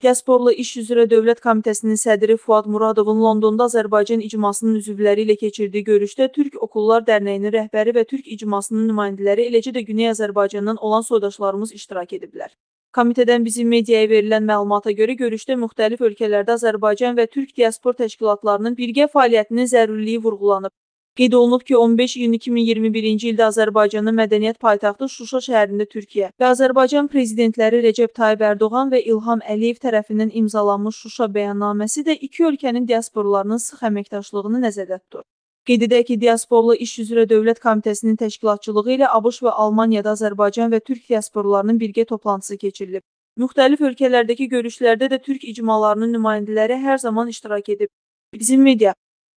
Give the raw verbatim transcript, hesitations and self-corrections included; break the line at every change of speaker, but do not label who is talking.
Diasporla İş üzrə Dövlət Komitəsinin sədri Fuad Muradovun Londonda Azərbaycan icmasının üzvləri ilə keçirdiyi görüşdə Türk Okullar Dərnəyinin rəhbəri və Türk icmasının nümayəndələri, eləcə də Güney Azərbaycandan olan soydaşlarımız iştirak ediblər. Komitədən bizim mediaya verilən məlumata görə görüşdə müxtəlif ölkələrdə Azərbaycan və Türk diaspor təşkilatlarının birgə fəaliyyətinin zəruriliyi vurğulanıb. Qeyd olunub ki, on beş iyun iki min iyirmi birinci ildə Azərbaycanın mədəniyyət paytaxtı Şuşa şəhərində Türkiyə və Azərbaycan prezidentləri Rəcəb Tayyib Ərdoğan və İlham Əliyev tərəfindən imzalanmış Şuşa bəyannaməsi də iki ölkənin diasporlarının sıx əməkdaşlığını nəzərdə tutur. Qeyd edək ki, Diasporla İş üzrə Dövlət Komitəsinin təşkilatçılığı ilə ABŞ və Almaniyada Azərbaycan və Türk diasporlarının birgə toplantısı keçirilib. Müxtəlif ölkələrdəki görüşlərdə də Türk icmalarının nümayəndələri hər zaman iştirak edib. Bizim media